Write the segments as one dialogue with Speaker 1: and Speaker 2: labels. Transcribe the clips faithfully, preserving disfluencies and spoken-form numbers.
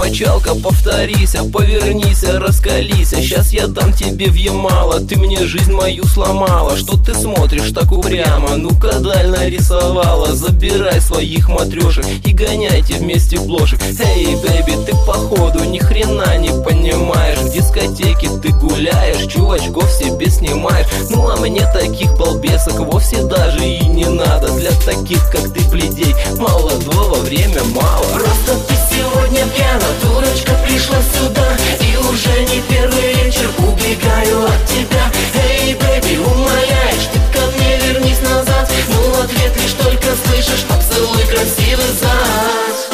Speaker 1: мочалка, повторись, а повернись, а раскались. А сейчас я дам тебе въемало, ты мне жизнь мою сломала. Что ты смотришь так упрямо, ну-ка даль нарисовала. Забирай своих матрешек и гоняйте вместе блошек. Эй, бэйби, ты походу ни хрена не понимаешь. В дискотеке ты гуляешь, чувачков себе снимаешь. Ну а мне таких балбесок вовсе даже и не надо. Для таких, как ты, пледей, молодого время мало.
Speaker 2: Просто ты сегодня пьяна, дурочка, пришла сюда. И уже не первый вечер убегаю от тебя. Эй, бэби, умоляешь, ты ко мне вернись назад. Ну в ответ лишь только слышишь поцелуй красивый зад.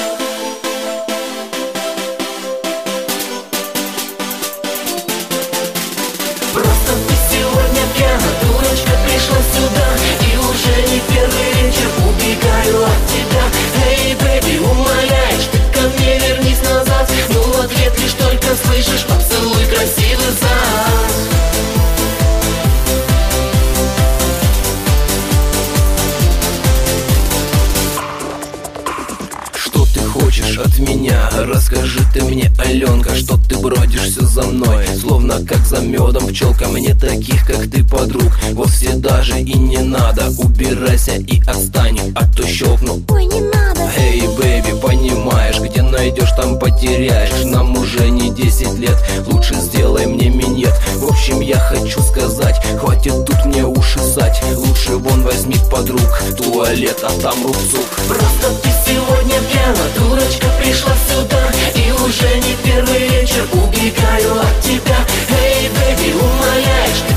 Speaker 2: Просто ты сегодня пьяна, дурочка, пришла сюда. И уже не первый вечер убегаю от тебя. Эй, бэби, умоляешь, ты ко мне вернись назад. Ну в ответ лишь только слышишь поцелуй красивый зад.
Speaker 1: Что ты хочешь от меня? Расскажи ты мне, Аленка, что ты бродишься за мной, словно как за медом пчелка. Мне таких, как ты, подруг, вовсе даже и не надо. Убирайся и отстань, а то щелкну.
Speaker 3: Ой, не надо.
Speaker 1: Эй, бэйби, понимаешь, где найдешь, там потеряешь. Нам уже не десять лет, лучше сделай мне минет. В общем, я хочу сказать, хватит тут мне уши сать. Лучше вон возьми подруг в туалет, а там рубцук.
Speaker 2: Просто ты сегодня пьяна, дурочка, пришла сюда. И уже не первый вечер убегаю от тебя. Эй, бэби, умоляешь, ты